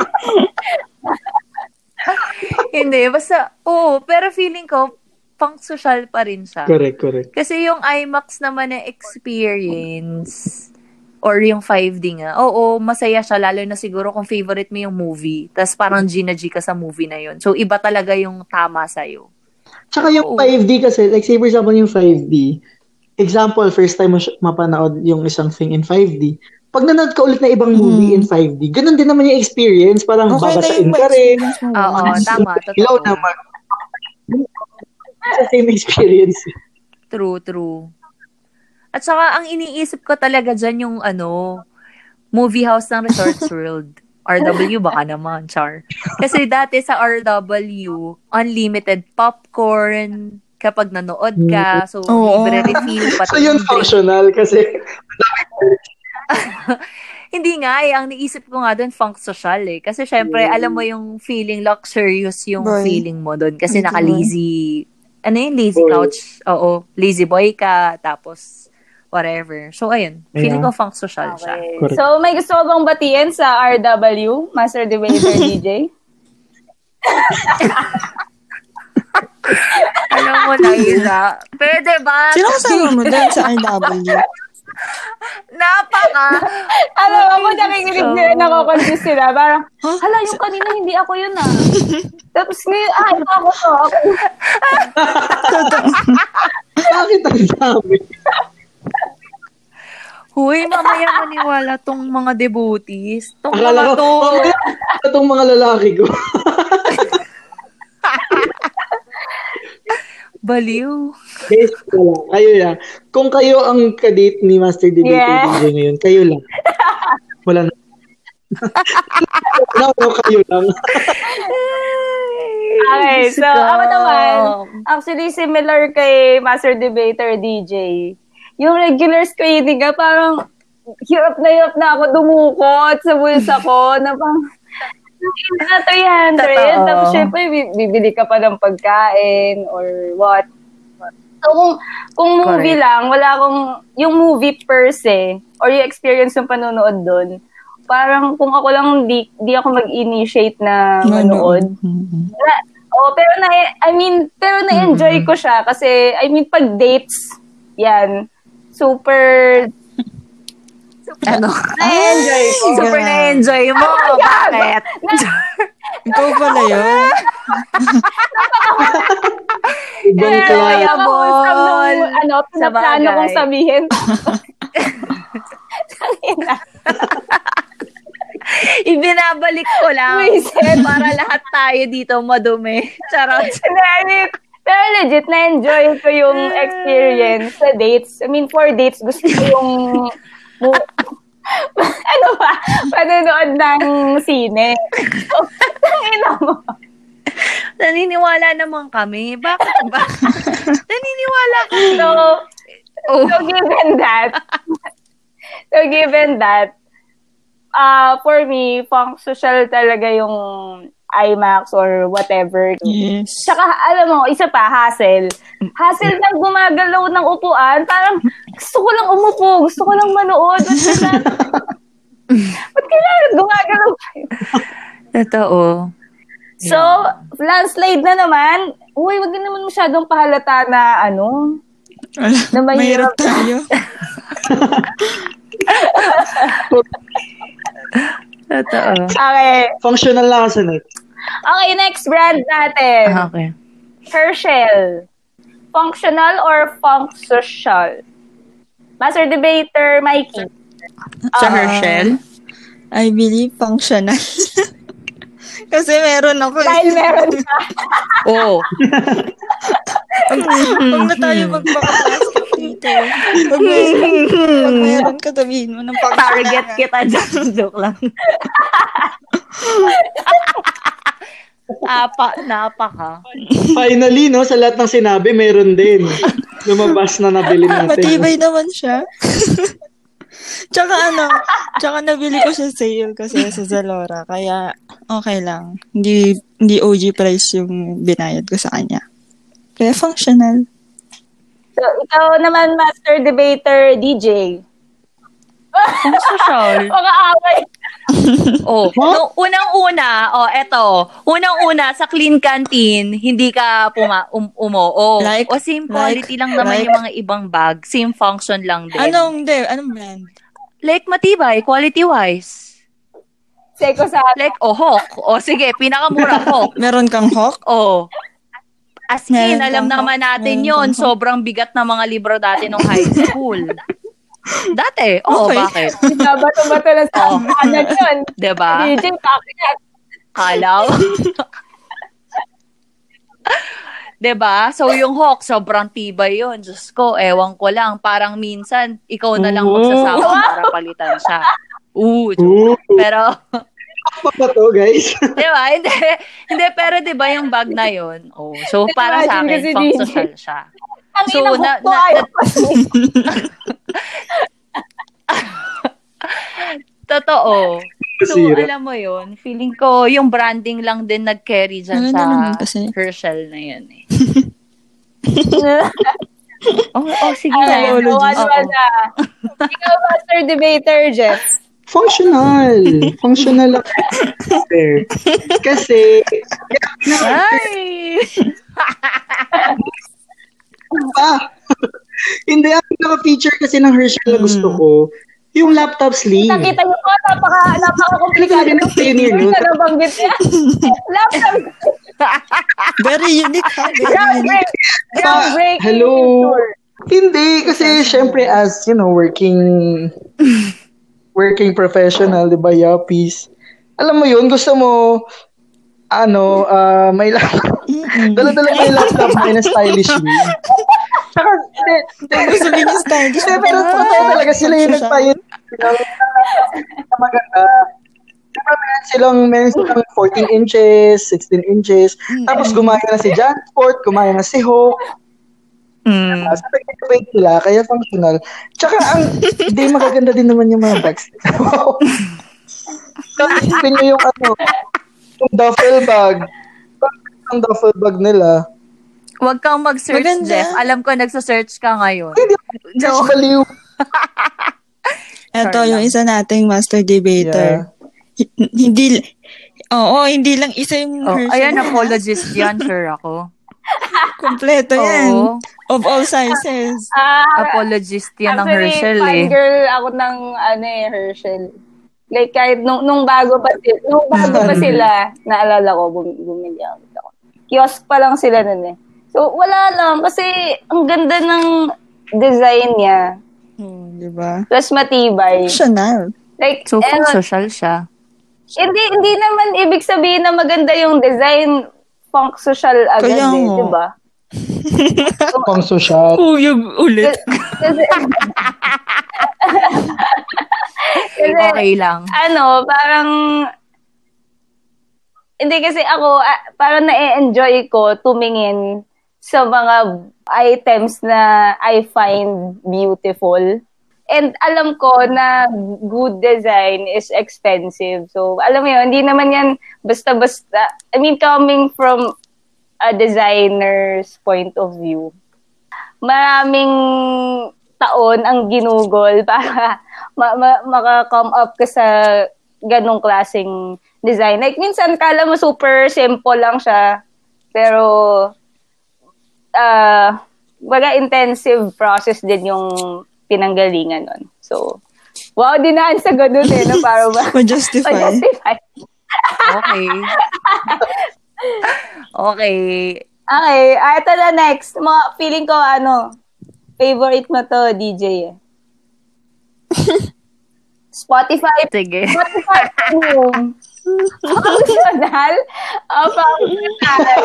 Speaker 3: Hindi, basta, pero feeling ko, pang social pa rin siya.
Speaker 4: Correct.
Speaker 3: Kasi yung IMAX naman na experience, or yung 5D nga, masaya siya, lalo na siguro kung favorite mo yung movie, tas parang G na G ka sa movie na yun. So, iba talaga yung tama sa'yo.
Speaker 4: Tsaka yung 5D kasi, like say for example yung 5D, example, first time mo mapanood yung isang thing in 5D, pag nanood ka ulit na ibang movie in 5D, ganun din naman yung experience, parang babasain ka rin.
Speaker 3: Oo, tama,
Speaker 4: Ilaw
Speaker 3: totoo.
Speaker 4: naman. It's the same experience.
Speaker 3: True. At saka, ang iniisip ko talaga dyan yung, movie house ng Resorts World. RW, baka naman, char. Kasi dati sa RW, unlimited popcorn, kapag nanood ka, so libre refill, pati
Speaker 4: So yun functional kasi
Speaker 3: hindi nga ang naisip ko nga doon funk social kasi syempre alam mo yung feeling luxurious yung feeling mo doon kasi naka-lazy lazy couch, lazy boy ka, tapos whatever. So ayun, feeling ko funk social siya.
Speaker 2: Okay. So may gusto ko bang batiin sa RW, Master Debater DJ?
Speaker 3: Alam mo na, Ira. Pwede ba?
Speaker 5: Sino kasama mo doon sa RW?
Speaker 3: Napaka.
Speaker 2: Alam mo, nakikinig nila, nakakonfuse sila. Parang, hala, yung kanina hindi ako yun Tapos ngayon, ito ako to.
Speaker 4: bakit ang dami?
Speaker 3: Huy, mamaya maniwala tong mga devotees. Tong
Speaker 4: Akala
Speaker 3: mga to.
Speaker 4: Itong mga lalaki ko.
Speaker 3: Baliw.
Speaker 4: Guys, kayo yan. Kung kayo ang kadate ni Master Debater DJ ngayon, kayo lang. Wala na. No, kayo lang.
Speaker 2: Okay, so ako naman, actually similar kay Master Debater DJ. Yung regular screening parang hirap na ako dumukot sa bulsa ko na pang na 300. Tapos syempre, bibili ka pa ng pagkain or what. So, kung movie lang, wala akong, yung movie per se, or yung experience ng panonood doon, parang kung ako lang, di ako mag-initiate na manood. Pero na-enjoy ko siya kasi, pag dates, yan, super na-enjoy ko.
Speaker 3: Super na-enjoy mo. Bakit?
Speaker 5: Ikaw pala yun?
Speaker 4: Ibang klase.
Speaker 2: Pinaplano kong sabihin.
Speaker 3: Ibinabalik ko lang para lahat tayo dito madumi. Charot.
Speaker 2: Pero legit, na-enjoy ko yung experience sa dates. I mean, for dates, gusto ko yung ano ba? Panonood ng sine. So, tangina mo.
Speaker 3: Naniniwala naman kami. Bakit ba? Naniniwala kami.
Speaker 2: So given that, for me, funk social talaga yung IMAX or whatever.
Speaker 5: Yes.
Speaker 2: Tsaka, alam mo, isa pa, hassle. Hassle ng gumagalaw ng upuan. Parang, gusto ko lang umupo. Gusto ko lang manood. Ba't kailangan gumagalaw kayo?
Speaker 3: Totoo.
Speaker 2: So, landslide na naman. Uy, wag naman masyadong pahalata na na
Speaker 5: mahirap tayo.
Speaker 3: Totoo.
Speaker 2: Okay.
Speaker 4: Functional lang kasi next.
Speaker 2: Okay, next brand natin.
Speaker 3: Okay.
Speaker 2: Herschel. Functional or funk social? Master debater, Mikey.
Speaker 3: Sa Herschel?
Speaker 5: I believe functional. Kasi meron ako eh.
Speaker 2: Dahil meron ka.
Speaker 3: Oo.
Speaker 5: Huwag na tayo magpaka-plastic dito. Pag meron ka, sabihin mo ng functional.
Speaker 3: Target kita dyan. Joke lang. Napa ka.
Speaker 4: Finally, no, sa lahat ng sinabi, meron din. Lumabas na nabili natin.
Speaker 5: Matibay naman siya. Tsaka nabili ko siya sale kasi sa Zalora. Kaya, okay lang. Hindi OG price yung binayad ko sa kanya. Kaya functional.
Speaker 2: So, ikaw naman, master debater, DJ.
Speaker 3: Funk social.
Speaker 2: Mga away.
Speaker 3: Unang-una, unang-una sa clean canteen, hindi ka umoo. O same quality lang naman yung mga ibang bag. Same function lang din.
Speaker 5: Anong brand?
Speaker 3: Like matibay, quality-wise.
Speaker 2: Seko sa
Speaker 3: Like, Hawk. O sige, pinakamura Hawk.
Speaker 5: Meron kang Hawk?
Speaker 3: O. As in,
Speaker 5: Meron
Speaker 3: alam
Speaker 5: kang
Speaker 3: naman
Speaker 5: Hawk?
Speaker 3: natin
Speaker 5: Meron
Speaker 3: yon
Speaker 5: kang Hawk?
Speaker 3: sobrang bigat ng mga libro dati nung high school. Dati.
Speaker 5: Okay.
Speaker 3: Bakit?
Speaker 2: bato-bato na sa kanan yun.
Speaker 3: Diba?
Speaker 2: DJ, pakiat.
Speaker 3: Kalaw. Diba? So, yung Hawk, sobrang tibay yun. Diyos ko, ewan ko lang. Parang minsan, ikaw na lang magsasama para palitan siya. Joke. Pero,
Speaker 4: Apa ba to, guys?
Speaker 3: diba? Hindi, pero diba yung bag na yun? So, para sa akin, funk social siya.
Speaker 2: Ang
Speaker 3: So,
Speaker 2: inang ko ayaw kasi.
Speaker 3: Totoo. So,
Speaker 4: Masira.
Speaker 3: alam mo yun, feeling ko yung branding lang din nag-carry dyan
Speaker 5: Maganda
Speaker 3: sa
Speaker 5: naman kasi.
Speaker 3: Herschel na yun eh. Sige na.
Speaker 2: Ikaw, master debater, Jeff.
Speaker 4: Functional. Functional lang. Kasi,
Speaker 3: Ay!
Speaker 4: hindi, ang pinaka-feature kasi ng Herschel na gusto ko, yung laptop sleeve.
Speaker 2: Nakita niyo po, napaka-komplikado
Speaker 4: Hindi ko pioneer nun.
Speaker 2: Hindi ka nabanggit niya. Laptop.
Speaker 5: Very unique ha? Very unique.
Speaker 2: Groundbreaking.
Speaker 4: Hello.
Speaker 2: Tour.
Speaker 4: Hindi, kasi syempre as, working professional, di ba, yappies. Alam mo yun, gusto mo, may laptop. Dala-dala may laptop, may na stylish me. Saka,
Speaker 5: Gusto mo yung stylish.
Speaker 4: pero totoo talaga sila yung nagpayin na maganda. Diba, meron silang 14 inches, 16 inches. Tapos gumaya na si Jansport, gumaya na si Hope. So, nag-innovate sila, kaya functional. Tsaka, magaganda din naman yung mga bags. Tapos, isipin nyo yung yung duffel bag. Ang duffel bag nila.
Speaker 3: Huwag kang mag-search,
Speaker 5: Maganda.
Speaker 3: Jeff. Alam ko, nagsa-search ka ngayon.
Speaker 4: Hindi, just baliw.
Speaker 5: Ito
Speaker 3: Sorry
Speaker 5: yung
Speaker 3: lang.
Speaker 5: isa nating master debater. Hindi lang isa yung Herschel.
Speaker 3: Ayan, apologist yan, sure ako.
Speaker 5: Kompleto yan.
Speaker 3: Oo.
Speaker 5: Of all sizes.
Speaker 3: Apologist yan ng
Speaker 2: Actually,
Speaker 3: Herschel eh.
Speaker 2: fangirl ako ng Herschel. Like kahit nung bago pa sila, naalala ko, bumili ako. Kiosk pa lang sila nun eh. So, wala lang. Kasi, ang ganda ng design niya.
Speaker 5: Diba?
Speaker 2: Plus matibay.
Speaker 5: Functional.
Speaker 2: Like,
Speaker 3: So, fun social siya.
Speaker 2: Hindi naman ibig sabihin na maganda yung design, funk social agad
Speaker 5: Kaya
Speaker 2: eh,
Speaker 5: nga.
Speaker 2: di ba?
Speaker 4: Pang social.
Speaker 5: Uyog ulit.
Speaker 2: Kasi,
Speaker 3: Okay lang.
Speaker 2: Parang hindi kasi ako, parang na-enjoy ko tumingin sa mga items na I find beautiful. And alam ko na good design is expensive. So, alam mo yun, hindi naman yan basta-basta. I mean, coming from a designer's point of view, maraming taon ang ginugol para maka-come up ka sa ganong klaseng design. Like, minsan kala mo super simple lang siya, pero baga intensive process din yung pinanggalingan nun. So, wow, dinaan sa ganun eh, no? Para ba?
Speaker 5: Ma-justify.
Speaker 2: Ma-justify.
Speaker 3: Okay. Okay.
Speaker 2: Okay, ito na next. Feeling ko, favorite mo to, DJ eh. Spotify.
Speaker 3: Sige.
Speaker 2: Spotify Premium. Functional. Functional.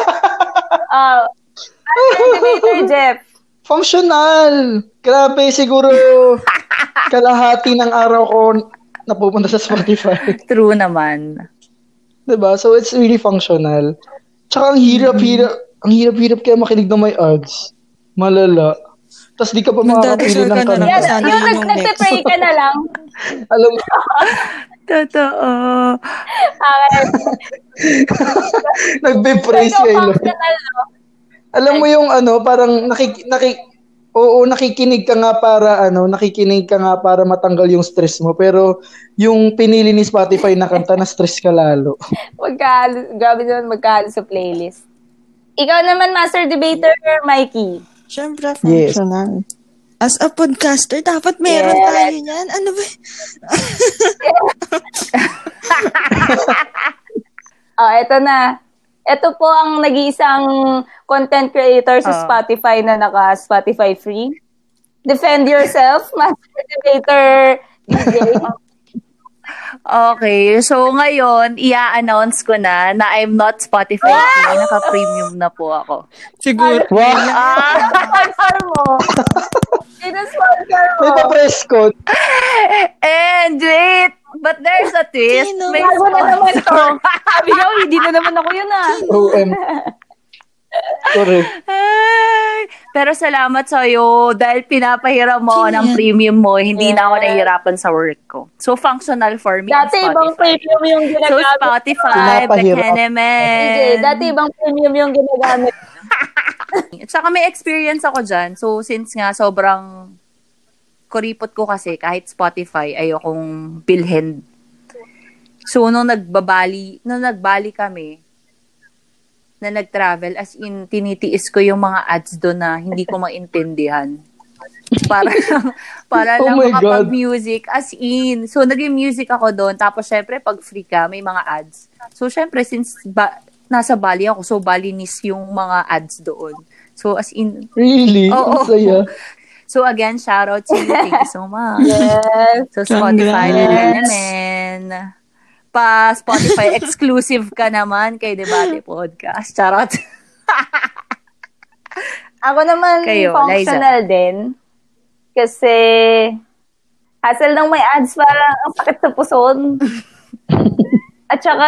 Speaker 2: Elevator, Jeff.
Speaker 4: Functional. Grabe, siguro kalahati ng araw ko napupunta sa Spotify.
Speaker 3: True naman.
Speaker 4: Diba? So, it's really functional. Tsaka ang hirap kaya makinig ng may ads. Malala. Tapos di ka pa makakapili ng
Speaker 5: Nagdadasal ka na
Speaker 4: kanta.
Speaker 5: lang. Sana yun yung next.
Speaker 2: Nagtipray ka na lang.
Speaker 4: Alam mo,
Speaker 3: Totoo.
Speaker 2: Okay.
Speaker 4: nagbe-pray si Ilo.
Speaker 2: Functional, no?
Speaker 4: Alam mo yung parang nakikinig ka nga para matanggal yung stress mo. Pero yung pinili ni Spotify na kanta, na stress ka lalo.
Speaker 2: Grabe naman magkahalo sa playlist. Ikaw naman, Master Debater, Mikey.
Speaker 5: Siyempre, functional. As a podcaster, dapat meron tayo niyan. Ano ba?
Speaker 2: Eto na. Ito po ang nag-iisang content creator sa Spotify na naka-Spotify free. Defend yourself, Master Debater, DJ.
Speaker 3: Okay, so ngayon, i-announce ko na I'm not Spotify free. Naka-premium na po ako.
Speaker 5: Siguro.
Speaker 2: Sponsor mo. Sino-sponsor mo?
Speaker 4: May pa-press code.
Speaker 3: And wait, but there's a twist.
Speaker 5: Sino?
Speaker 3: May
Speaker 2: Bago na naman to.
Speaker 3: sponsor.
Speaker 2: Sabi ko, hindi na naman ako yun
Speaker 4: OM. Correct.
Speaker 3: Ay, pero salamat sa'yo dahil pinapahiram mo
Speaker 5: Sino
Speaker 3: ng
Speaker 5: yan?
Speaker 3: premium mo, hindi na ako nahihirapan sa work ko. So, functional for me
Speaker 2: Dati
Speaker 3: ang
Speaker 2: ibang
Speaker 3: Spotify.
Speaker 2: premium yung
Speaker 3: So,
Speaker 2: ginagamit.
Speaker 3: Spotify,
Speaker 4: Pinapahirap.
Speaker 3: Bekenemen.
Speaker 2: DJ, dati ibang premium yung ginagamit.
Speaker 3: At saka may experience ako dyan. So, since nga sobrang kuripot ko kasi, kahit Spotify, ayokong bilhin. So, nung nagbali kami, na nag-travel, as in, tinitiis ko yung mga ads doon na hindi ko maintindihan. Para
Speaker 4: Oh
Speaker 3: lang
Speaker 4: my God.
Speaker 3: makapag-music, as in. So, naging music ako doon. Tapos, syempre, pag free ka, may mga ads. So, syempre, since nasa Bali ako, so, Balinese yung mga ads doon. So, as in,
Speaker 4: Really?
Speaker 3: Oo.
Speaker 4: Ang saya.
Speaker 3: so, again, shout out to you. Thank you so much.
Speaker 2: Yes.
Speaker 3: So, Spotify
Speaker 5: Congrats.
Speaker 3: naman. Pa Spotify exclusive ka naman kay Debate Podcast. Charot.
Speaker 2: Ako naman
Speaker 3: Kayo,
Speaker 2: functional din. Kasi hassle ng may ads, parang ang sakit sa puson. At saka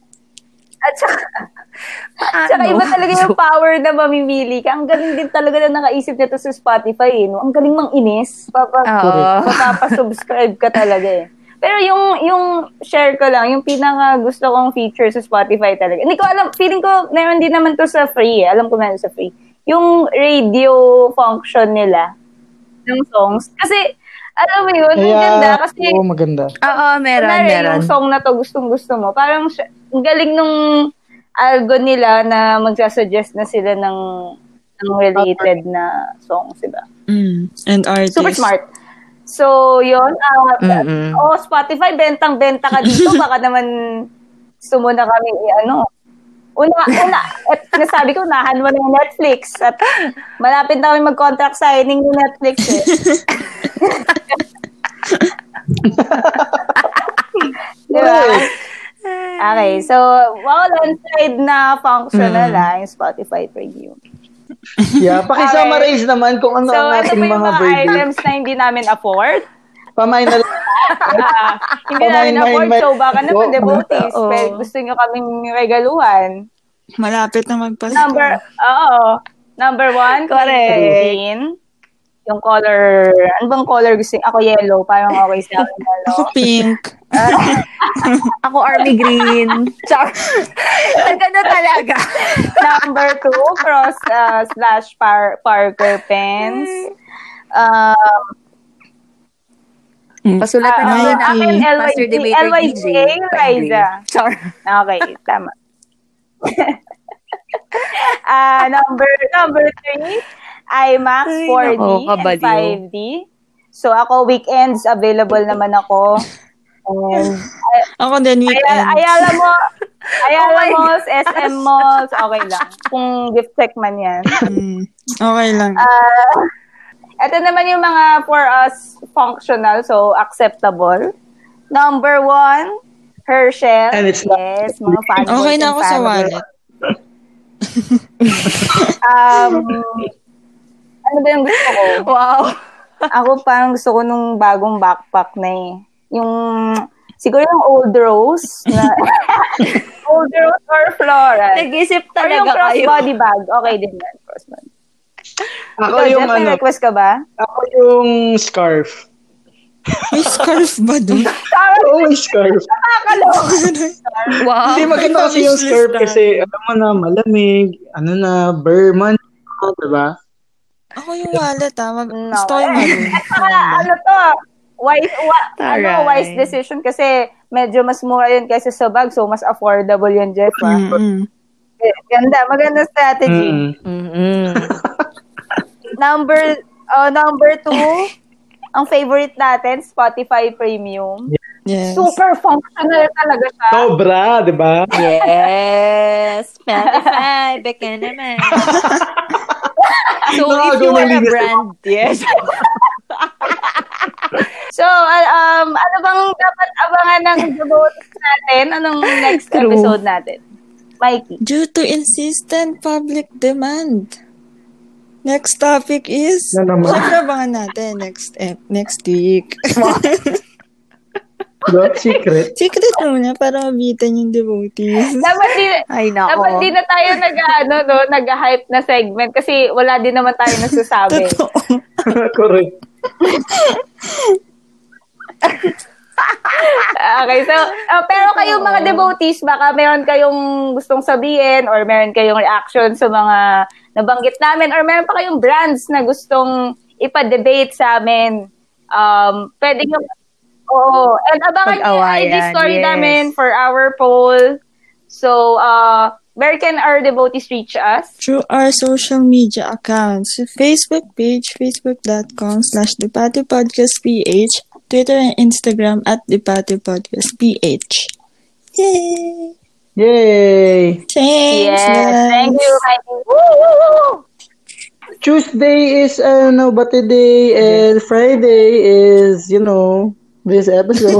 Speaker 2: iba talaga yung power na mamimili ka. Ang galing din talaga na nakaisip nito sa Spotify. No? Ang galing mang inis. Mapapasubscribe ka talaga eh. Pero yung share ko lang, yung pinaka gusto kong feature sa Spotify talaga. Hindi ko alam, feeling ko meron din naman to sa free eh. Alam ko meron sa free. Yung radio function nila ng songs. Kasi, alam mo yun, ang ganda. Kasi,
Speaker 4: Oo, maganda.
Speaker 3: Oo, meron.
Speaker 2: yung song na to, gustong-gusto mo. Parang, ang galing nung algo nila na magsasuggest na sila ng related na songs, diba?
Speaker 5: And artist.
Speaker 2: Super smart. So, yun. Spotify, bentang-benta ka dito. Baka naman sumuna kami Una, sinasabi ko, unahan mo na yung Netflix. At malapit na kami mag-contract signing ng Netflix eh. Diba? Okay, so, landslide na functional yung Spotify Premium.
Speaker 4: Yeah, pakisummarize naman kung ano
Speaker 2: So,
Speaker 4: ang
Speaker 2: ito
Speaker 4: ating
Speaker 2: po yung
Speaker 4: mga
Speaker 2: mga
Speaker 4: verdict.
Speaker 2: items na hindi namin afford.
Speaker 4: Pamay na
Speaker 2: Hindi namin afford, so baka naman,
Speaker 4: Oo.
Speaker 2: devotees.
Speaker 3: Oo.
Speaker 2: Pero gusto nyo kaming regaluhan.
Speaker 5: Malapit na magpasko.
Speaker 2: Number 1,
Speaker 3: Correct.
Speaker 2: green. Yung color, ano bang color gusto nyo? Ako yellow, parang okay sa akin
Speaker 5: Ako
Speaker 2: yellow.
Speaker 5: pink.
Speaker 3: Ako army green. Char. Gano talaga.
Speaker 2: Number 2, cross slash Parker pens.
Speaker 3: Pasulatan
Speaker 5: Ay,
Speaker 3: naman
Speaker 5: akin,
Speaker 3: namin. Master Debater
Speaker 2: LYJ,
Speaker 3: DJ.
Speaker 2: Liza.
Speaker 3: Char.
Speaker 2: Okay, tama. Number 3, IMAX
Speaker 3: Ay,
Speaker 2: 4D
Speaker 3: nako,
Speaker 2: and
Speaker 3: kabaliw.
Speaker 2: 5D. So, ako, weekends, available naman ako. And,
Speaker 5: Ako din weekend.
Speaker 2: Ayala Malls, SM Malls, okay lang. Kung gift check man yan.
Speaker 5: Okay lang.
Speaker 2: Ito naman yung mga for us functional, so acceptable. Number 1, Herschel.
Speaker 4: And it's not-
Speaker 2: Yes, mga fanboys
Speaker 5: Okay na
Speaker 2: and
Speaker 5: ako sa
Speaker 2: fanboys.
Speaker 5: wallet.
Speaker 2: Ano ba yung gusto ko?
Speaker 3: Wow.
Speaker 2: Ako parang gusto ko nung bagong backpack na eh. Yung, siguro yung Old Rose na, Old Rose or Floral.
Speaker 3: Nag-isip
Speaker 2: Or yung
Speaker 3: talaga kayo.
Speaker 2: crossbody bag. Okay din yan, crossbody.
Speaker 4: Ako
Speaker 2: Ikaw,
Speaker 4: yung
Speaker 2: Jeff, may
Speaker 4: ano,
Speaker 2: request ka ba?
Speaker 4: ako yung scarf.
Speaker 5: May scarf ba doon?
Speaker 4: Oo, may scarf.
Speaker 3: Wow.
Speaker 4: Hindi maganda kasi yung scarf kasi alam mo na malamig, ano na, Burman, diba?
Speaker 5: Ako yung wallet
Speaker 2: No.
Speaker 5: Gusto ko yung wallet.
Speaker 2: Ano to?
Speaker 3: Taray.
Speaker 2: Wise decision kasi medyo mas mura yun kaysa sa bag, so mas affordable yun, Jeff. Maganda strategy. Number 2, ang favorite natin, Spotify Premium.
Speaker 5: Yes.
Speaker 2: Super functional talaga siya.
Speaker 4: Sobra, diba?
Speaker 3: Yes. Spotify. Beka naman. So, if
Speaker 4: Nakagaw
Speaker 3: you
Speaker 4: na
Speaker 3: are a
Speaker 4: ligas
Speaker 3: brand, yes.
Speaker 2: So, ano bang dapat abangan ng devotees natin? Anong next
Speaker 3: True.
Speaker 2: episode natin? Mikey.
Speaker 5: Due to insistent public demand. Next topic is,
Speaker 4: Na naman.
Speaker 5: syempre abangan natin next week.
Speaker 4: Secret.
Speaker 5: Secret muna para mabitan yung devotees.
Speaker 3: Ay, nako.
Speaker 2: Dapat di na tayo nag-hype na segment kasi wala din naman tayo nasasabi.
Speaker 4: Correct.
Speaker 2: Okay, so, pero kayong mga devotees, baka meron kayong gustong sabihin or meron kayong reaction sa mga nabanggit namin or meron pa kayong brands na gustong ipa-debate sa amin. Pwede nyo, and abangan nyo yung IG
Speaker 3: Pag-awayan,
Speaker 2: story
Speaker 3: yes.
Speaker 2: namin for our poll. So, where can our devotees reach us?
Speaker 5: Through our social media accounts. Facebook page, facebook.com/thepatipodcastph, Twitter and Instagram @thepatipodcastph. Yay!
Speaker 4: Yay!
Speaker 5: Thanks, guys.
Speaker 2: Thank you, Mikey. Woo!
Speaker 4: Tuesday is Bati Day and Friday is, this episode.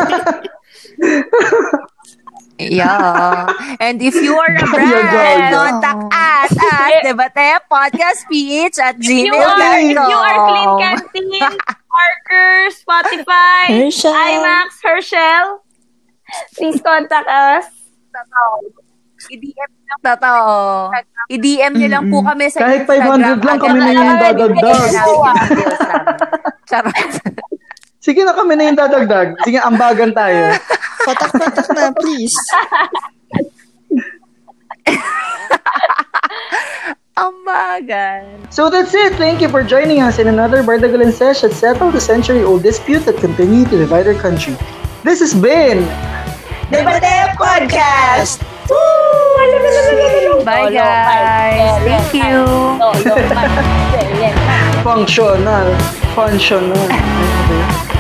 Speaker 3: Yeah. And if you are a brand, contact us at debatepodcastph@gmail.com.
Speaker 2: If you are Clean Canteen, Parker, Spotify,
Speaker 5: Herschel.
Speaker 2: IMAX, Herschel, please contact us.
Speaker 3: I-DM lang. Totoo. I-DM nyo lang po kami sa
Speaker 4: Kahit
Speaker 3: Instagram.
Speaker 4: 500 lang, kami na yung dadagdag.
Speaker 3: Charot.
Speaker 4: Sige na, kami na yung dadagdag. Sige, ambagan tayo.
Speaker 5: Patak-patak na, please.
Speaker 3: Ambagan.
Speaker 4: So that's it. Thank you for joining us in another Bardagalan session. Settle the century-old dispute that continue to divide our country. This has been
Speaker 2: Debate Podcast!
Speaker 3: Bye, guys. Thank you.
Speaker 4: functional.